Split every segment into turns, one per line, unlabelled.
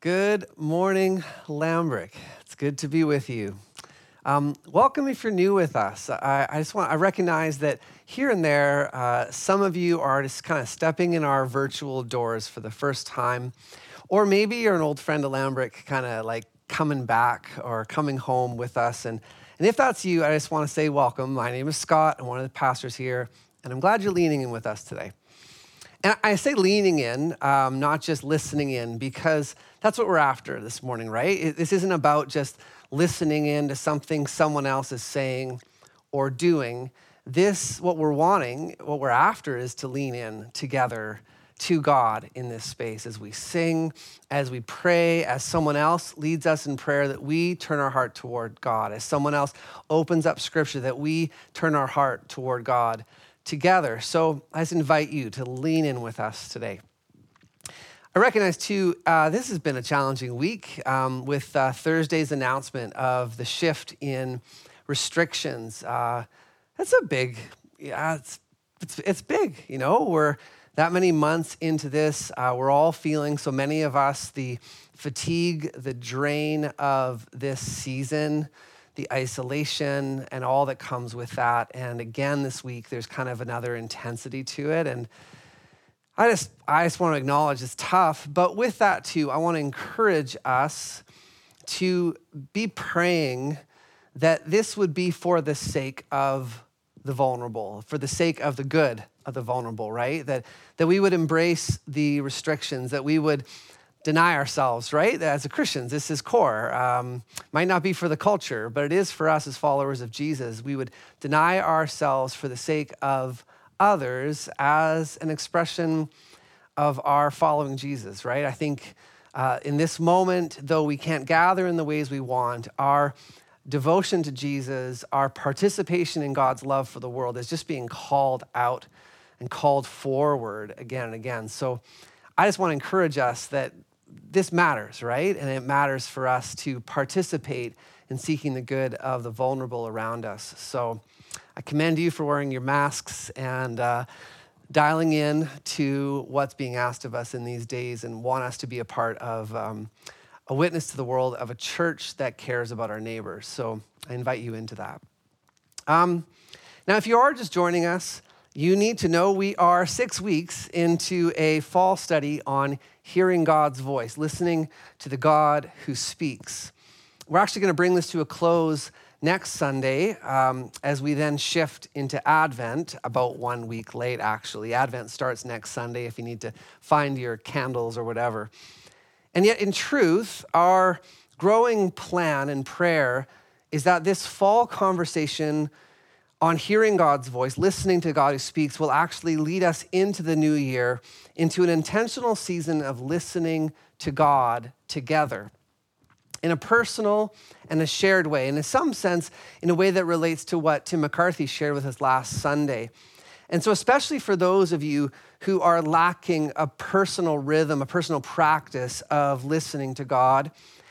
Good morning, Lambrick. It's good to be with you. Welcome if you're new with us. I recognize that here and there, some of you are just kind of stepping in our virtual doors for the first time, or maybe you're an old friend of Lambrick, kind of like coming back or coming home with us. And if that's you, I just want to say welcome. My name is Scott. I'm one of the pastors here, and I'm glad you're leaning in with us today. And I say leaning in, not just listening in, because that's what we're after this morning, right? This isn't about just listening in to something someone else is saying or doing. What we're wanting, what we're after is to lean in together to God in this space as we sing, as we pray, as someone else leads us in prayer, that we turn our heart toward God. As someone else opens up scripture, that we turn our heart toward God together. So I just invite you to lean in with us today. I recognize too, this has been a challenging week with Thursday's announcement of the shift in restrictions. That's a big, it's big, you know, we're that many months into this. We're all feeling, so many of us, the fatigue, the drain of this season, the isolation and all that comes with that. And again, this week, there's kind of another intensity to it. And I just want to acknowledge it's tough. But with that too, I want to encourage us to be praying that this would be for the sake of the vulnerable, for the sake of the good of the vulnerable, right? That we would embrace the restrictions, that we would deny ourselves, right? As a Christians, this is core. Might not be for the culture, but it is for us as followers of Jesus. We would deny ourselves for the sake of others as an expression of our following Jesus, right? I think in this moment, though we can't gather in the ways we want, our devotion to Jesus, our participation in God's love for the world is just being called out and called forward again and again. So I just want to encourage us that this matters, right? And it matters for us to participate in seeking the good of the vulnerable around us. So I commend you for wearing your masks and dialing in to what's being asked of us in these days, and want us to be a part of a witness to the world of a church that cares about our neighbors. So I invite you into that. Now, if you are just joining us, you need to know we are 6 weeks into a fall study on hearing God's voice, listening to the God who speaks. We're actually going to bring this to a close next Sunday as we then shift into Advent, about 1 week late, actually. Advent starts next Sunday if you need to find your candles or whatever. And yet, in truth, our growing plan and prayer is that this fall conversation on hearing God's voice, listening to God who speaks, will actually lead us into the new year, into an intentional season of listening to God together in a personal and a shared way, and in some sense, in a way that relates to what Tim McCarthy shared with us last Sunday. And so especially for those of you who are lacking a personal rhythm, a personal practice of listening to God,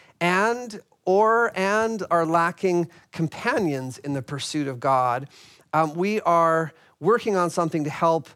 and are lacking companions in the pursuit of God, we are working on something to help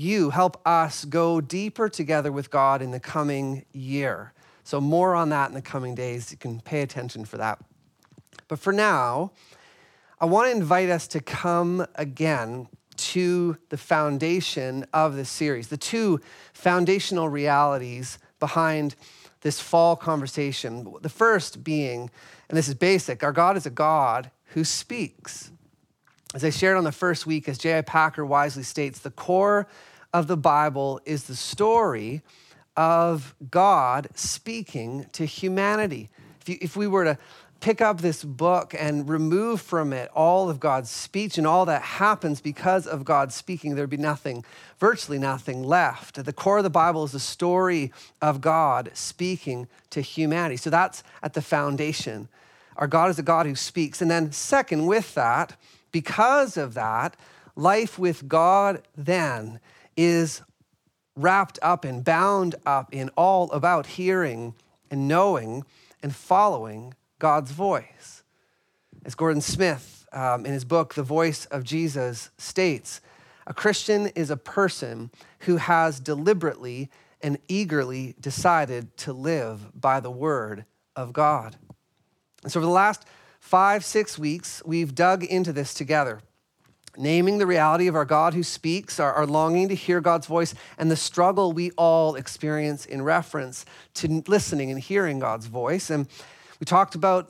us go deeper together with God in the coming year. So more on that in the coming days. You can pay attention for that. But for now, I want to invite us to come again to the foundation of this series, the two foundational realities behind this fall conversation. The first being, and this is basic, our God is a God who speaks. As I shared on the first week, as J.I. Packer wisely states, the core of the Bible is the story of God speaking to humanity. If we were to pick up this book and remove from it all of God's speech and all that happens because of God speaking, there'd be virtually nothing left. At the core of the Bible is the story of God speaking to humanity. So that's at the foundation. Our God is a God who speaks. And then second, with that, because of that, life with God then is wrapped up and bound up in all about hearing and knowing and following God's voice. As Gordon Smith, in his book, The Voice of Jesus, states, a Christian is a person who has deliberately and eagerly decided to live by the word of God. And so for the last 5-6 weeks, we've dug into this together, naming the reality of our God who speaks, our longing to hear God's voice, and the struggle we all experience in reference to listening and hearing God's voice. And we talked about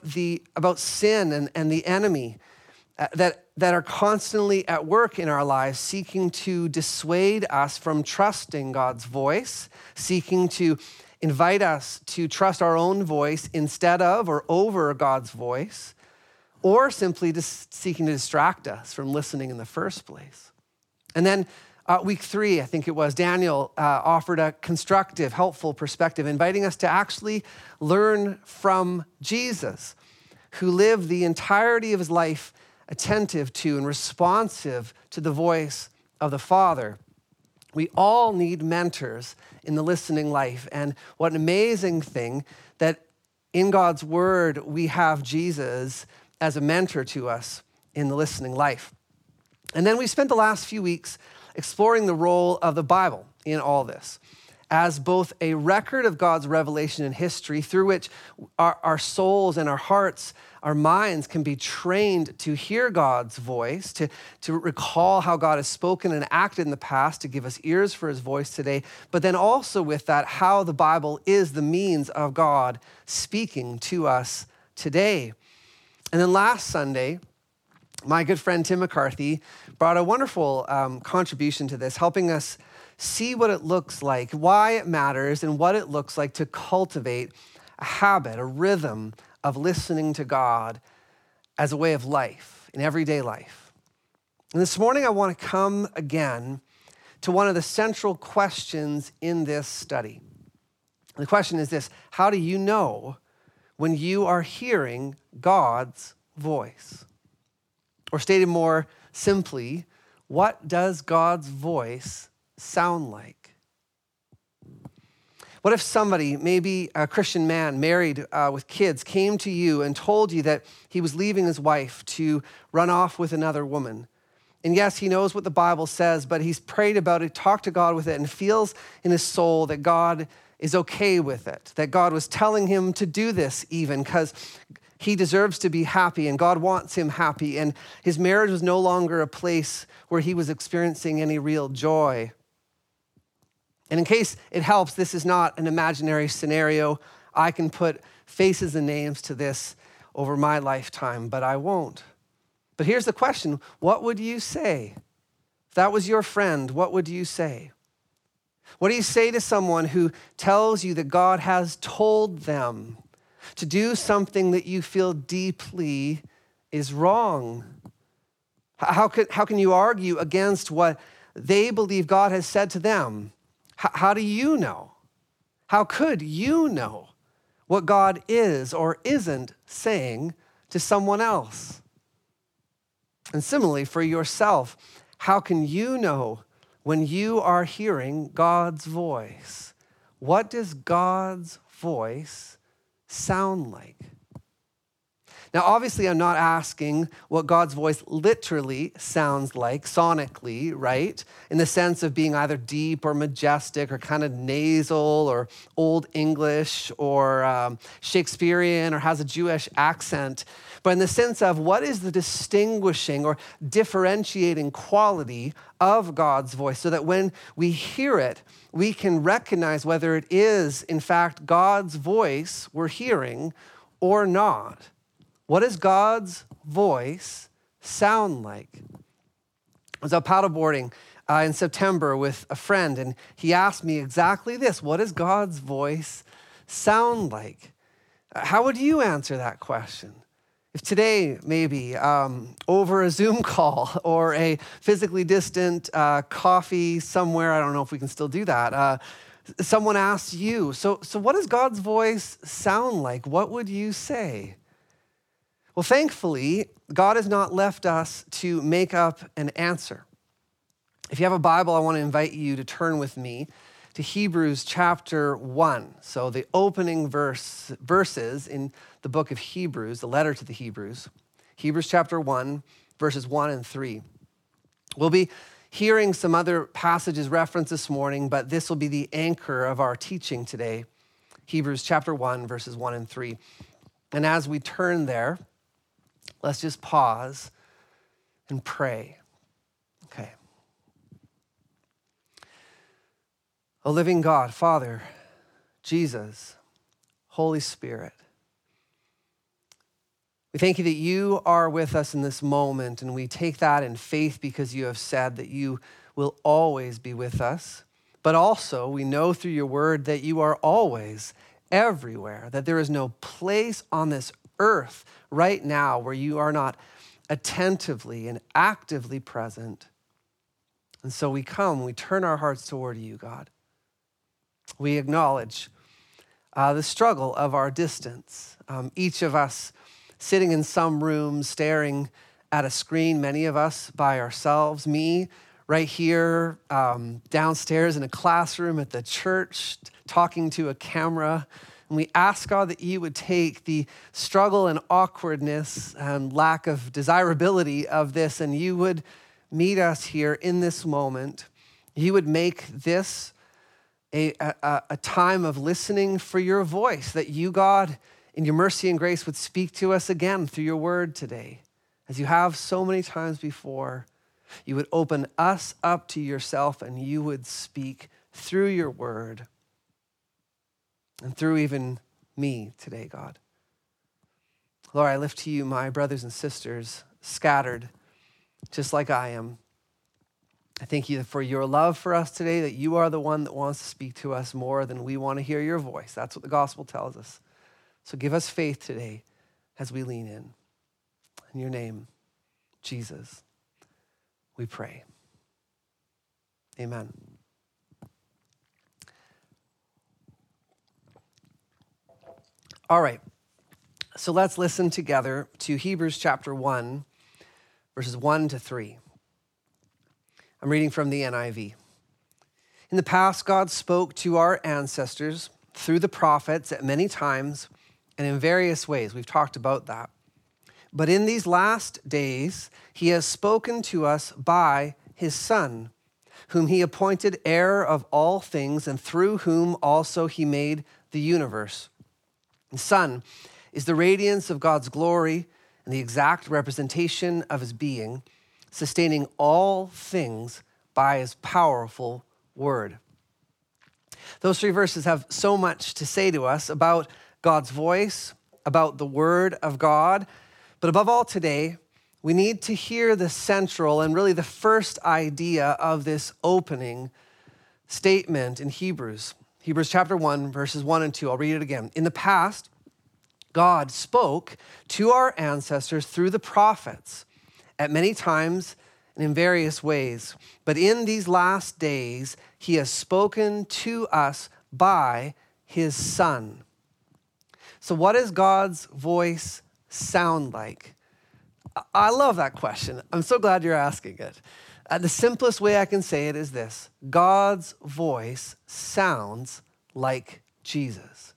sin and the enemy that are constantly at work in our lives, seeking to dissuade us from trusting God's voice, seeking to invite us to trust our own voice instead of or over God's voice, or simply just seeking to distract us from listening in the first place. And then week 3, I think it was, Daniel offered a constructive, helpful perspective, inviting us to actually learn from Jesus, who lived the entirety of his life attentive to and responsive to the voice of the Father. We all need mentors in the listening life. And what an amazing thing that in God's word, we have Jesus as a mentor to us in the listening life. And then we spent the last few weeks exploring the role of the Bible in all this as both a record of God's revelation in history through which our souls and our hearts, our minds can be trained to hear God's voice, to recall how God has spoken and acted in the past, to give us ears for his voice today, but then also with that, how the Bible is the means of God speaking to us today. And then last Sunday, my good friend Tim McCarthy brought a wonderful contribution to this, helping us see what it looks like, why it matters, and what it looks like to cultivate a habit, a rhythm of listening to God as a way of life, in everyday life. And this morning, I want to come again to one of the central questions in this study. The question is this: how do you know when you are hearing God's voice? Or stated more simply, what does God's voice sound like? What if somebody, maybe a Christian man married with kids, came to you and told you that he was leaving his wife to run off with another woman? And yes, he knows what the Bible says, but he's prayed about it, talked to God with it, and feels in his soul that God is okay with it, that God was telling him to do this even because he deserves to be happy and God wants him happy, and his marriage was no longer a place where he was experiencing any real joy. And in case it helps, this is not an imaginary scenario. I can put faces and names to this over my lifetime, but I won't. But here's the question: what would you say? If that was your friend, what would you say? What do you say to someone who tells you that God has told them to do something that you feel deeply is wrong? How can you argue against what they believe God has said to them? How do you know? How could you know what God is or isn't saying to someone else? And similarly, for yourself, how can you know when you are hearing God's voice? What does God's voice sound like? Now, obviously, I'm not asking what God's voice literally sounds like, sonically, right? In the sense of being either deep or majestic or kind of nasal or Old English or Shakespearean or has a Jewish accent. But in the sense of what is the distinguishing or differentiating quality of God's voice so that when we hear it, we can recognize whether it is, in fact, God's voice we're hearing or not. What does God's voice sound like? I was out paddleboarding in September with a friend, and he asked me exactly this: what does God's voice sound like? How would you answer that question? If today, maybe over a Zoom call or a physically distant coffee somewhere, I don't know if we can still do that, someone asked you, so what does God's voice sound like? What would you say? Well, thankfully, God has not left us to make up an answer. If you have a Bible, I want to invite you to turn with me to Hebrews chapter 1. So the opening verses in the book of Hebrews, the letter to the Hebrews. Hebrews chapter 1, verses 1 and 3. We'll be hearing some other passages referenced this morning, but this will be the anchor of our teaching today. Hebrews chapter 1, verses 1 and 3. And as we turn there, let's just pause and pray. Okay. O living God, Father, Jesus, Holy Spirit, we thank you that you are with us in this moment, and we take that in faith because you have said that you will always be with us. But also, we know through your word that you are always everywhere, that there is no place on this earth right now where you are not attentively and actively present. And so we turn our hearts toward you, God. We acknowledge the struggle of our distance. Each of us sitting in some room, staring at a screen, many of us by ourselves. Me, right here, downstairs in a classroom at the church, talking to a camera. And we ask, God, that you would take the struggle and awkwardness and lack of desirability of this, and you would meet us here in this moment. You would make this a time of listening for your voice, that you, God, in your mercy and grace, would speak to us again through your word today. As you have so many times before, you would open us up to yourself, and you would speak through your word and through even me today, God. Lord, I lift to you my brothers and sisters scattered just like I am. I thank you for your love for us today, that you are the one that wants to speak to us more than we want to hear your voice. That's what the gospel tells us. So give us faith today as we lean in. In your name, Jesus, we pray. Amen. All right, so let's listen together to Hebrews chapter 1, verses 1 to 3. I'm reading from the NIV. In the past, God spoke to our ancestors through the prophets at many times and in various ways. We've talked about that. But in these last days, he has spoken to us by his Son, whom he appointed heir of all things, and through whom also he made the universe. The Son is the radiance of God's glory and the exact representation of his being, sustaining all things by his powerful word. Those three verses have so much to say to us about God's voice, about the word of God. But above all today, we need to hear the central and really the first idea of this opening statement in Hebrews. Hebrews chapter 1, verses 1 and 2. I'll read it again. In the past, God spoke to our ancestors through the prophets at many times and in various ways. But in these last days, he has spoken to us by his Son. So what does God's voice sound like? I love that question. I'm so glad you're asking it. The simplest way I can say it is this: God's voice sounds like Jesus.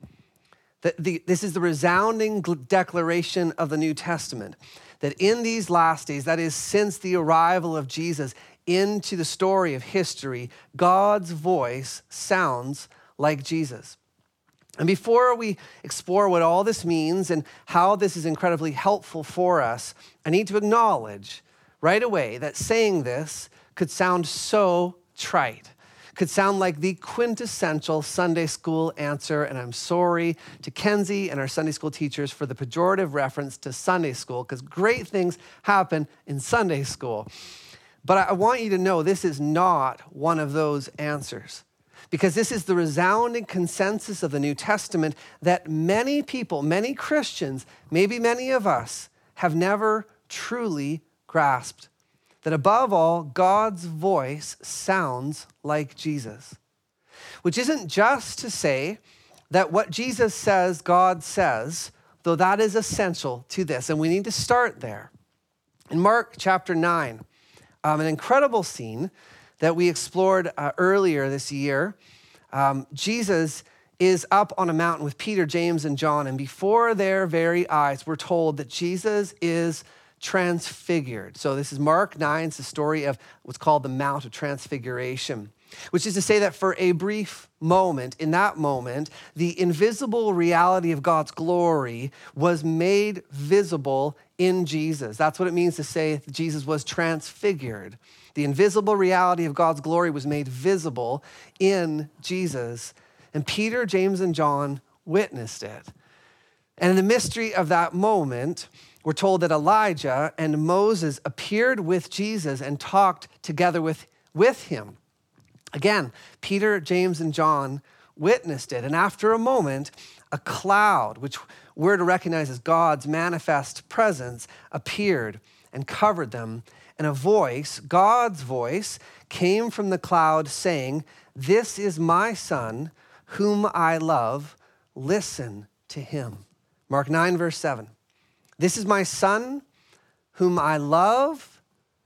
This is the resounding declaration of the New Testament, that in these last days, that is, since the arrival of Jesus into the story of history, God's voice sounds like Jesus. And before we explore what all this means and how this is incredibly helpful for us, I need to acknowledge right away that saying this could sound so trite, could sound like the quintessential Sunday school answer. And I'm sorry to Kenzie and our Sunday school teachers for the pejorative reference to Sunday school, because great things happen in Sunday school. But I want you to know this is not one of those answers, because this is the resounding consensus of the New Testament that many people, many Christians, maybe many of us, have never truly grasped. That above all, God's voice sounds like Jesus. Which isn't just to say that what Jesus says, God says, though that is essential to this, and we need to start there. In Mark chapter 9, an incredible scene that we explored earlier this year. Jesus is up on a mountain with Peter, James, and John, and before their very eyes, we're told that Jesus is transfigured. So this is Mark 9. It's the story of what's called the Mount of Transfiguration, which is to say that for a brief moment, in that moment, the invisible reality of God's glory was made visible in Jesus. That's what it means to say that Jesus was transfigured. The invisible reality of God's glory was made visible in Jesus. And Peter, James, and John witnessed it. And in the mystery of that moment, we're told that Elijah and Moses appeared with Jesus and talked together with him. Again, Peter, James, and John witnessed it. And after a moment, a cloud, which we're to recognize as God's manifest presence, appeared and covered them. And a voice, God's voice, came from the cloud saying, "This is my son, whom I love. Listen to him." Mark 9, verse 7. "This is my son, whom I love.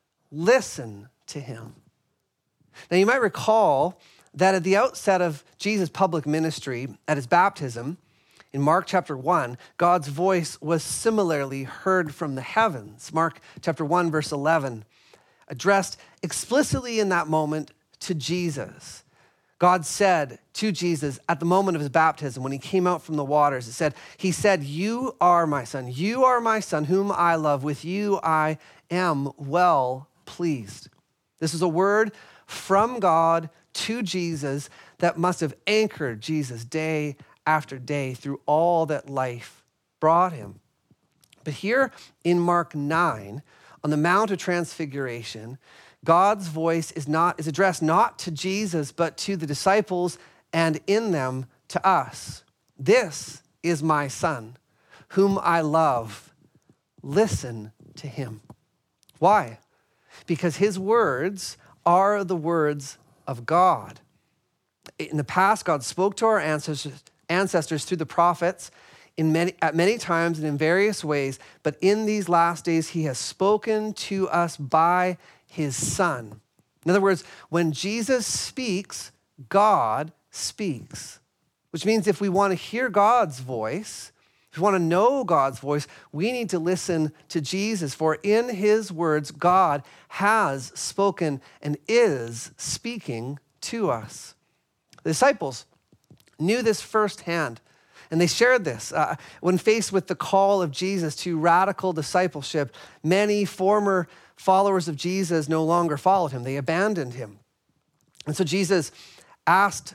Listen to him." Now, you might recall that at the outset of Jesus' public ministry, at his baptism, in Mark chapter 1, God's voice was similarly heard from the heavens. Mark chapter 1, verse 11, addressed explicitly in that moment to Jesus. God said to Jesus at the moment of his baptism, when he came out from the waters, he said, "You are my son, whom I love. With you I am well pleased." This is a word from God to Jesus that must have anchored Jesus day after day through all that life brought him. But here in Mark 9, on the Mount of Transfiguration, God's voice is addressed not to Jesus, but to the disciples, and in them to us. "This is my son, whom I love. Listen to him." Why? Because his words are the words of God. In the past, God spoke to our ancestors through the prophets at many times and in various ways, but in these last days, he has spoken to us by his son. In other words, when Jesus speaks, God speaks, which means if we want to hear God's voice, if we want to know God's voice, we need to listen to Jesus, for in his words, God has spoken and is speaking to us. The disciples knew this firsthand, and they shared this. When faced with the call of Jesus to radical discipleship, many former followers of Jesus no longer followed him. They abandoned him. And so Jesus asked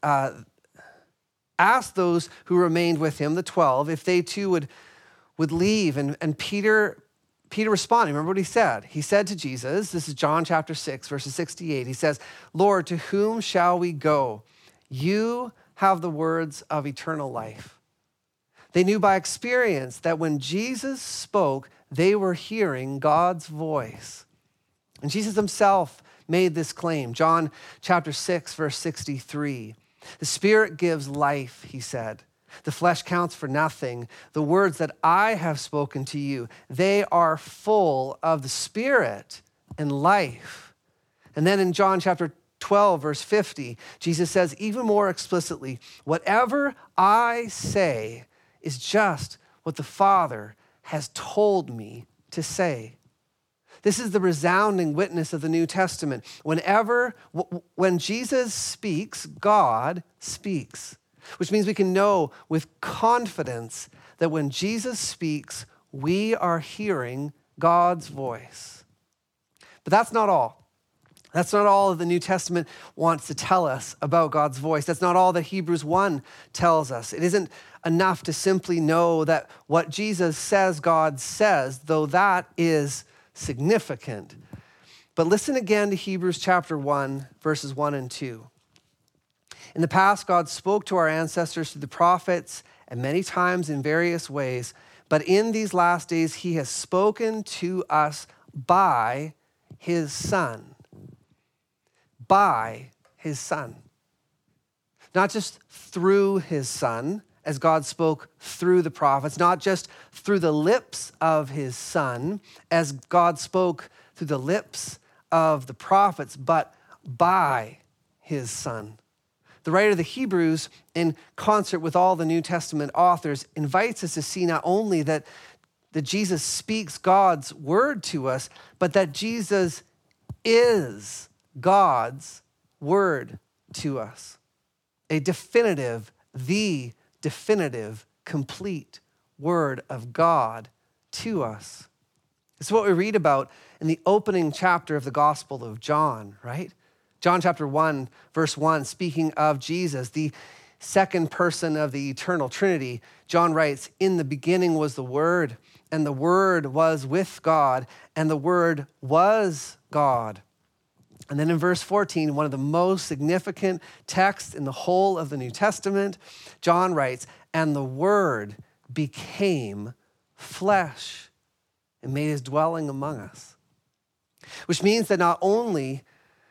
those who remained with him, the 12, if they too would leave. And Peter responded. Remember what he said? He said to Jesus, this is John chapter 6, verses 68. He says, "Lord, to whom shall we go? You have the words of eternal life." They knew by experience that when Jesus spoke, they were hearing God's voice. And Jesus himself made this claim. John chapter 6, verse 63. "The Spirit gives life," he said. "The flesh counts for nothing. The words that I have spoken to you, they are full of the Spirit and life." And then in John chapter 12, verse 50, Jesus says even more explicitly, "Whatever I say is just what the Father has told me to say." This is the resounding witness of the New Testament. When Jesus speaks, God speaks, which means we can know with confidence that when Jesus speaks, we are hearing God's voice. But that's not all. That's not all that the New Testament wants to tell us about God's voice. That's not all that Hebrews 1 tells us. It isn't enough to simply know that what Jesus says, God says, though that is significant. But listen again to Hebrews chapter 1, verses 1 and 2. "In the past, God spoke to our ancestors through the prophets and many times in various ways, but in these last days, he has spoken to us by his Son." By his Son. Not just through his Son, as God spoke through the prophets, not just through the lips of his Son, as God spoke through the lips of the prophets, but by his Son. The writer of the Hebrews, in concert with all the New Testament authors, invites us to see not only that that Jesus speaks God's word to us, but that Jesus is God's word to us. A definitive, the definitive, complete word of God to us. It's what we read about in the opening chapter of the Gospel of John, right? John chapter 1, verse 1, speaking of Jesus, the second person of the eternal Trinity, John writes, "In the beginning was the Word, and the Word was with God, and the Word was God." And then in verse 14, one of the most significant texts in the whole of the New Testament, John writes, "And the Word became flesh and made his dwelling among us." Which means that not only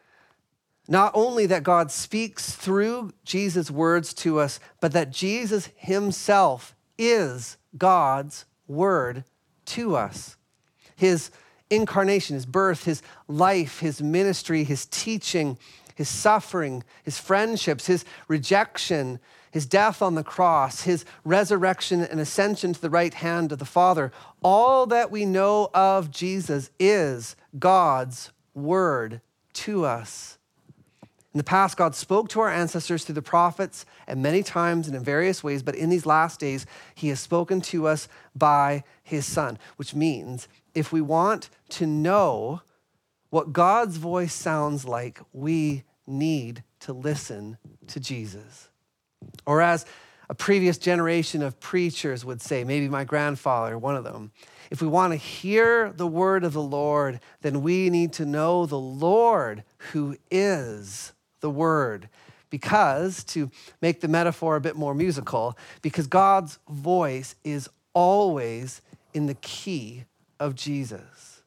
that God speaks through Jesus' words to us, but that Jesus himself is God's word to us. His incarnation, his birth, his life, his ministry, his teaching, his suffering, his friendships, his rejection, his death on the cross, his resurrection and ascension to the right hand of the Father, all that we know of Jesus is God's word to us. In the past, God spoke to our ancestors through the prophets and many times and in various ways, but in these last days, he has spoken to us by his Son, which means if we want to know what God's voice sounds like, we need to listen to Jesus. Or as a previous generation of preachers would say, maybe my grandfather, one of them, if we want to hear the word of the Lord, then we need to know the Lord who is the word. Because, to make the metaphor a bit more musical, because God's voice is always in the key of Jesus.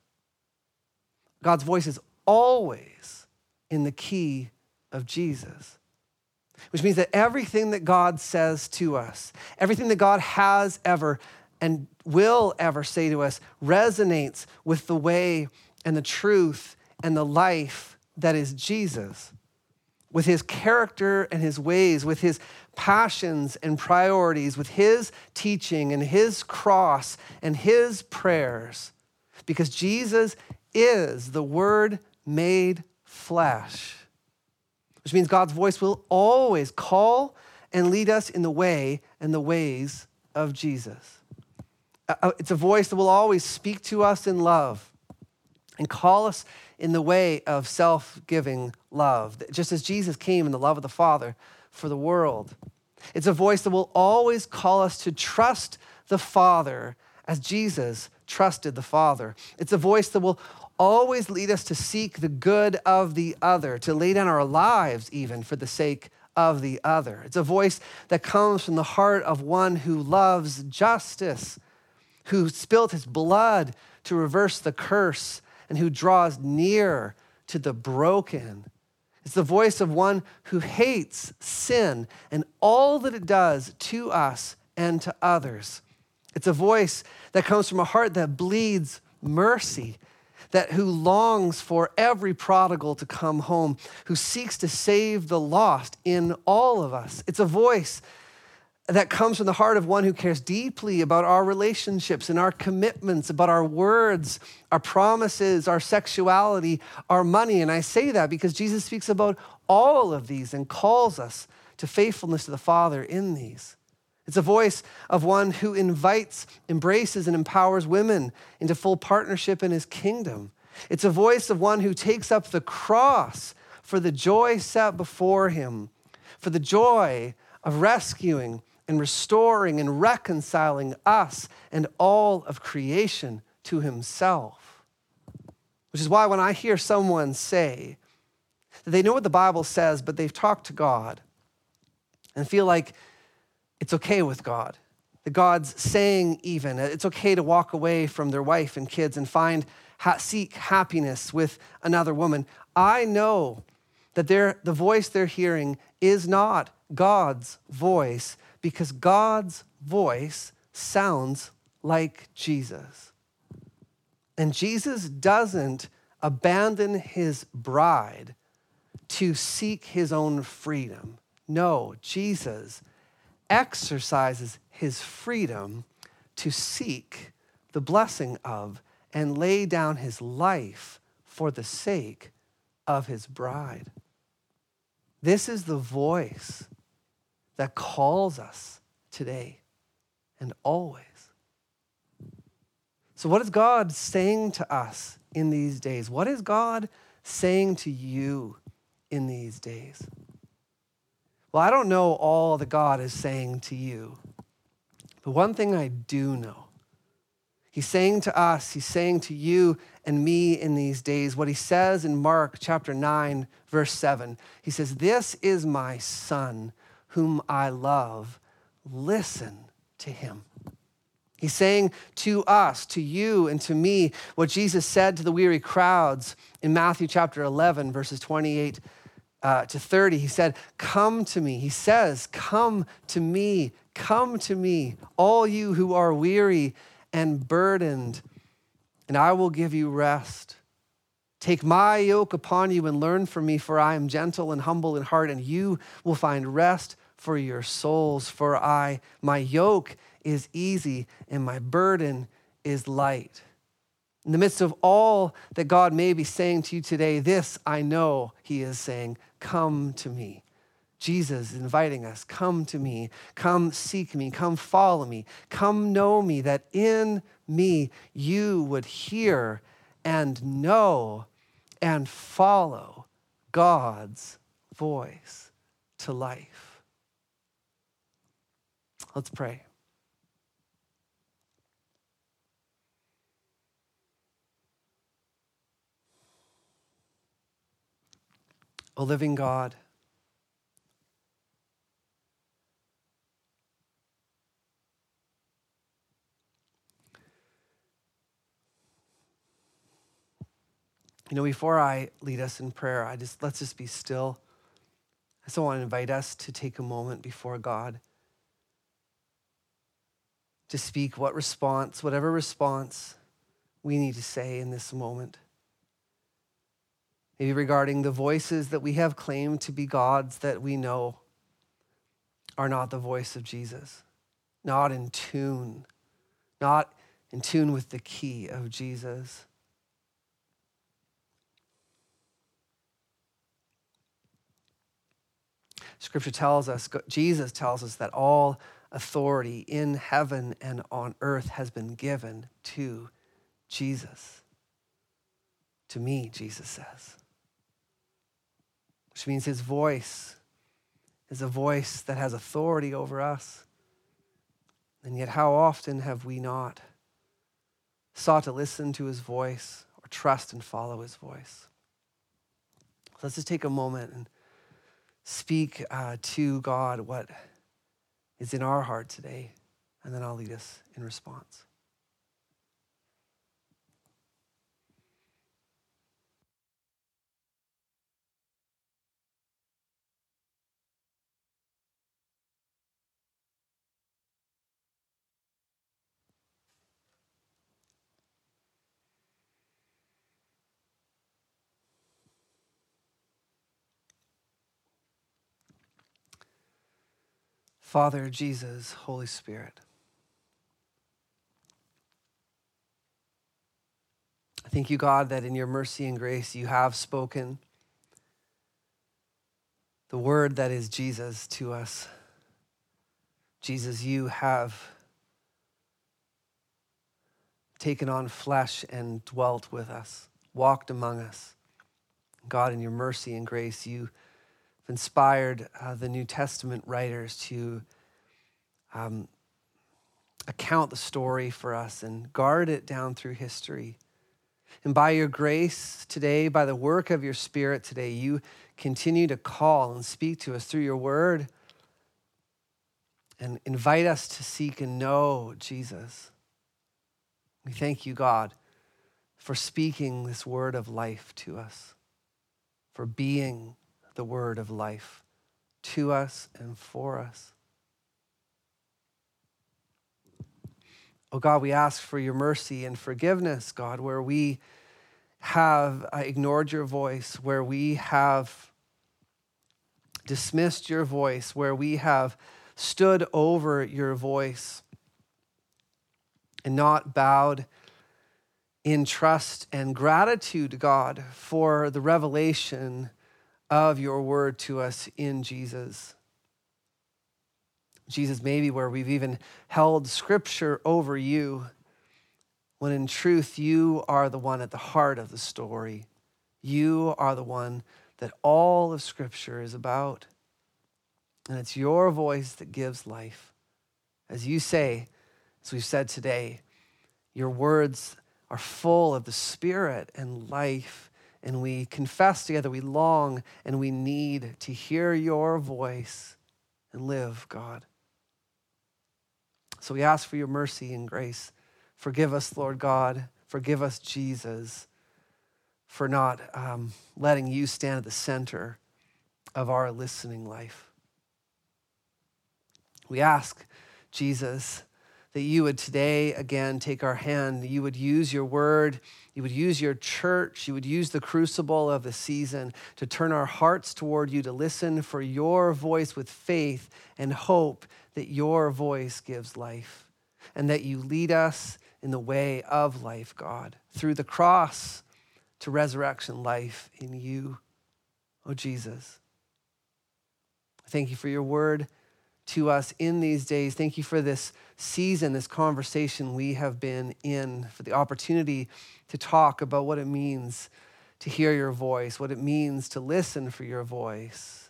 God's voice is always in the key of Jesus. Which means that everything that God says to us, everything that God has ever and will ever say to us resonates with the way and the truth and the life that is Jesus, with his character and his ways, with his passions and priorities, with his teaching and his cross and his prayers, because Jesus is the Word made flesh. Which means God's voice will always call and lead us in the way and the ways of Jesus. It's a voice that will always speak to us in love and call us in the way of self-giving love, just as Jesus came in the love of the Father for the world. It's a voice that will always call us to trust the Father as Jesus trusted the Father. It's a voice that will always lead us to seek the good of the other, to lay down our lives even for the sake of the other. It's a voice that comes from the heart of one who loves justice, who spilt his blood to reverse the curse, and who draws near to the broken. It's the voice of one who hates sin and all that it does to us and to others. It's a voice that comes from a heart that bleeds mercy, who longs for every prodigal to come home, who seeks to save the lost in all of us. It's a voice that comes from the heart of one who cares deeply about our relationships and our commitments, about our words, our promises, our sexuality, our money. And I say that because Jesus speaks about all of these and calls us to faithfulness to the Father in these. It's a voice of one who invites, embraces, and empowers women into full partnership in his kingdom. It's a voice of one who takes up the cross for the joy set before him, for the joy of rescuing and restoring and reconciling us and all of creation to himself. Which is why when I hear someone say that they know what the Bible says, but they've talked to God and feel like it's okay with God, that God's saying even it's okay to walk away from their wife and kids and seek happiness with another woman, I know that the voice they're hearing is not God's voice, because God's voice sounds like Jesus. And Jesus doesn't abandon his bride to seek his own freedom. No, Jesus exercises his freedom to seek the blessing of, and lay down his life for the sake of his bride. This is the voice that calls us today and always. So what is God saying to us in these days? What is God saying to you in these days? Well, I don't know all that God is saying to you, but one thing I do know. He's saying to us, he's saying to you and me in these days what he says in Mark chapter 9, verse 7. He says, "This is my son whom I love. Listen to him." He's saying to us, to you, and to me what Jesus said to the weary crowds in Matthew chapter 11, verses 28 to 30. He said, "Come to me." He says, "Come to me, all you who are weary and burdened, and I will give you rest. Take my yoke upon you and learn from me, for I am gentle and humble in heart, and you will find rest for your souls. For my yoke is easy and my burden is light." In the midst of all that God may be saying to you today, this I know he is saying, come to me. Jesus is inviting us, come to me, come seek me, come follow me, come know me, that in me you would hear and know and follow God's voice to life. Let's pray. O living God, before I lead us in prayer, let's just be still. I just want to invite us to take a moment before God to speak whatever response we need to say in this moment. Maybe regarding the voices that we have claimed to be God's that we know are not the voice of Jesus, not in tune with the key of Jesus. Scripture tells us, Jesus tells us that all authority in heaven and on earth has been given to Jesus. To me, Jesus says. Which means his voice is a voice that has authority over us. And yet how often have we not sought to listen to his voice or trust and follow his voice? Let's just take a moment and speak to God what is in our heart today, and then I'll lead us in response. Father, Jesus, Holy Spirit, I thank you, God, that in your mercy and grace you have spoken the word that is Jesus to us. Jesus, you have taken on flesh and dwelt with us, walked among us. God, in your mercy and grace, you have inspired the New Testament writers to account the story for us and guard it down through history. And by your grace today, by the work of your Spirit today, you continue to call and speak to us through your word and invite us to seek and know Jesus. We thank you, God, for speaking this word of life to us, for being the word of life to us and for us. Oh God, we ask for your mercy and forgiveness, God, where we have ignored your voice, where we have dismissed your voice, where we have stood over your voice, and not bowed in trust and gratitude, God, for the revelation of your word to us in Jesus. Jesus, maybe where we've even held scripture over you, when in truth you are the one at the heart of the story. You are the one that all of scripture is about. And it's your voice that gives life. As you say, as we've said today, your words are full of the Spirit and life. And we confess together, we long and we need to hear your voice and live, God. So we ask for your mercy and grace. Forgive us, Lord God. Forgive us, Jesus, for not letting you stand at the center of our listening life. We ask, Jesus, that you would today again take our hand, that you would use your word, you would use your church, you would use the crucible of the season to turn our hearts toward you, to listen for your voice with faith and hope that your voice gives life, and that you lead us in the way of life, God, through the cross to resurrection life in you, oh Jesus. Thank you for your word to us in these days. Thank you for this season, this conversation we have been in, for the opportunity to talk about what it means to hear your voice, what it means to listen for your voice.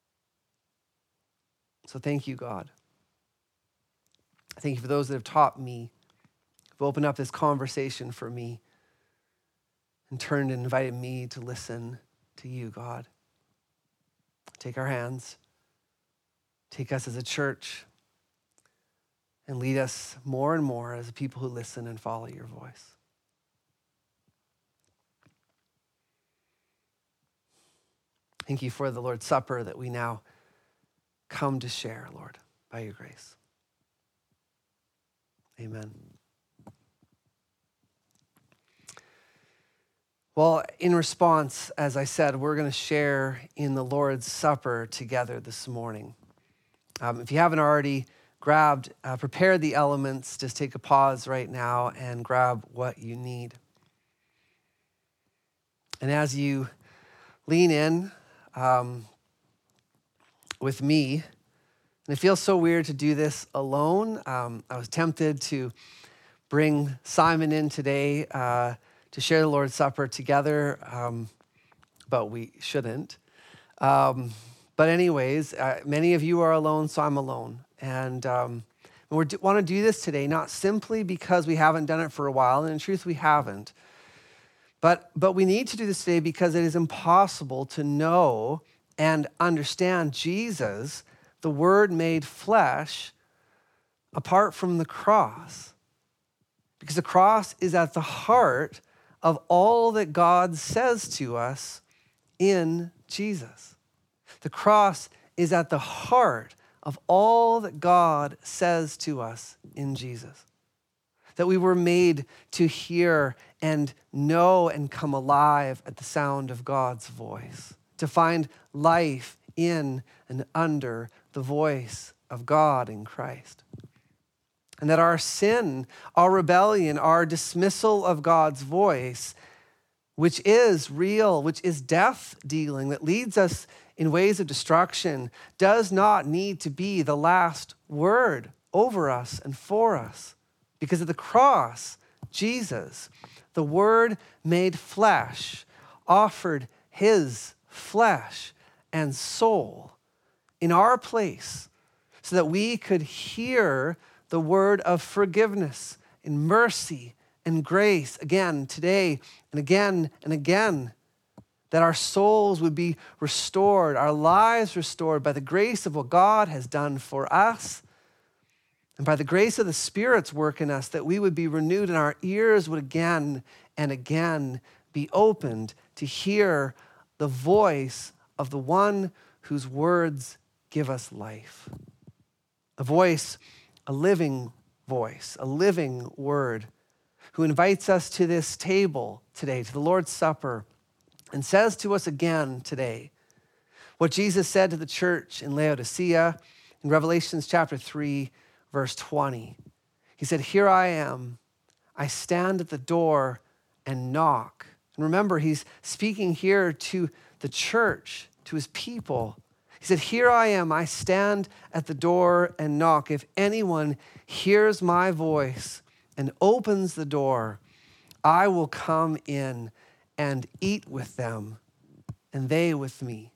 So thank you, God. Thank you for those that have taught me, who've opened up this conversation for me and turned and invited me to listen to you, God. Take our hands. Take us as a church and lead us more and more as a people who listen and follow your voice. Thank you for the Lord's Supper that we now come to share, Lord, by your grace. Amen. Well, in response, as I said, we're going to share in the Lord's Supper together this morning. If you haven't already prepared the elements, just take a pause right now and grab what you need. And as you lean in with me, and it feels so weird to do this alone. I was tempted to bring Simon in today to share the Lord's Supper together, but we shouldn't. But anyways, many of you are alone, so I'm alone. And we want to do this today, not simply because we haven't done it for a while, and in truth, we haven't. But we need to do this today because it is impossible to know and understand Jesus, the Word made flesh, apart from the cross. Because the cross is at the heart of all that God says to us in Jesus. The cross is at the heart of all that God says to us in Jesus. That we were made to hear and know and come alive at the sound of God's voice. To find life in and under the voice of God in Christ. And that our sin, our rebellion, our dismissal of God's voice, which is real, which is death dealing, that leads us in ways of destruction, does not need to be the last word over us and for us. Because of the cross, Jesus, the Word made flesh, offered his flesh and soul in our place so that we could hear the word of forgiveness and mercy and grace again today and again and again. That our souls would be restored, our lives restored by the grace of what God has done for us and by the grace of the Spirit's work in us, that we would be renewed and our ears would again and again be opened to hear the voice of the one whose words give us life. A voice, a living voice, a living word, who invites us to this table today, to the Lord's Supper, and says to us again today what Jesus said to the church in Laodicea in Revelation chapter 3, verse 20. He said, "Here I am. I stand at the door and knock." And remember, he's speaking here to the church, to his people. He said, "Here I am. I stand at the door and knock. If anyone hears my voice and opens the door, I will come in and eat with them, and they with me."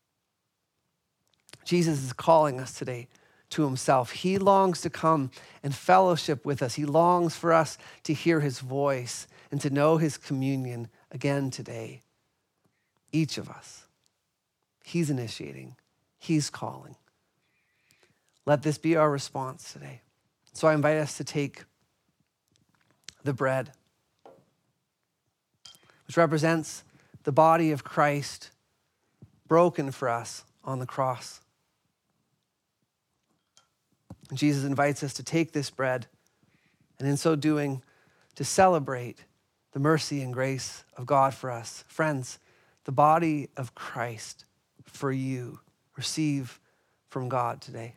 Jesus is calling us today to himself. He longs to come and fellowship with us. He longs for us to hear his voice and to know his communion again today. Each of us. He's initiating. He's calling. Let this be our response today. So I invite us to take the bread, which represents the body of Christ broken for us on the cross. And Jesus invites us to take this bread, and in so doing, to celebrate the mercy and grace of God for us. Friends, the body of Christ for you. Receive from God today.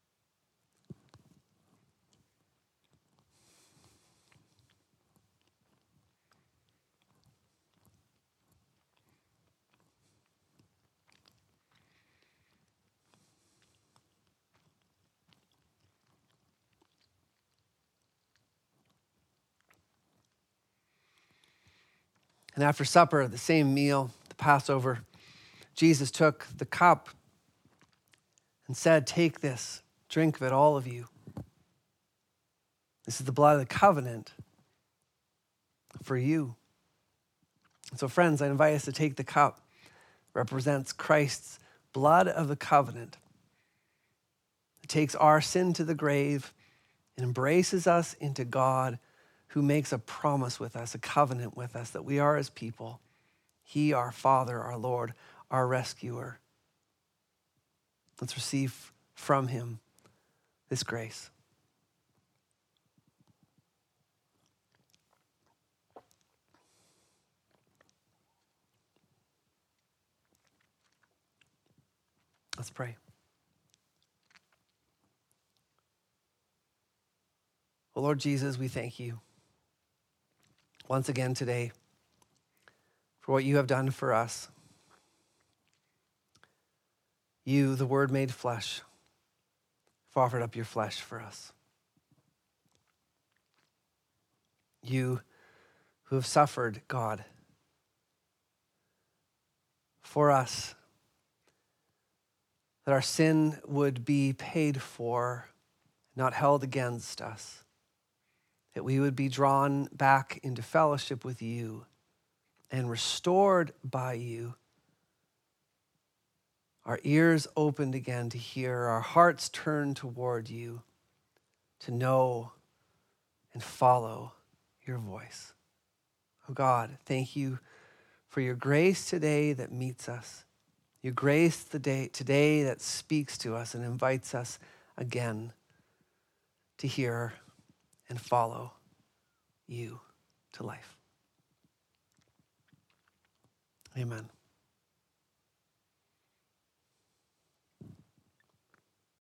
And after supper, the same meal, the Passover, Jesus took the cup and said, "Take this, drink of it, all of you. This is the blood of the covenant for you." And so, friends, I invite us to take the cup. It represents Christ's blood of the covenant. It takes our sin to the grave and embraces us into God, who makes a promise with us, a covenant with us, that we are his people. He, our Father, our Lord, our rescuer. Let's receive from him this grace. Let's pray. Well, Lord Jesus, we thank you once again today for what you have done for us. You, the Word made flesh, have offered up your flesh for us. You who have suffered, God, for us, that our sin would be paid for, not held against us, that we would be drawn back into fellowship with you and restored by you. Our ears opened again to hear, our hearts turned toward you to know and follow your voice. Oh God, thank you for your grace today that meets us, your grace today that speaks to us and invites us again to hear and follow you to life. Amen.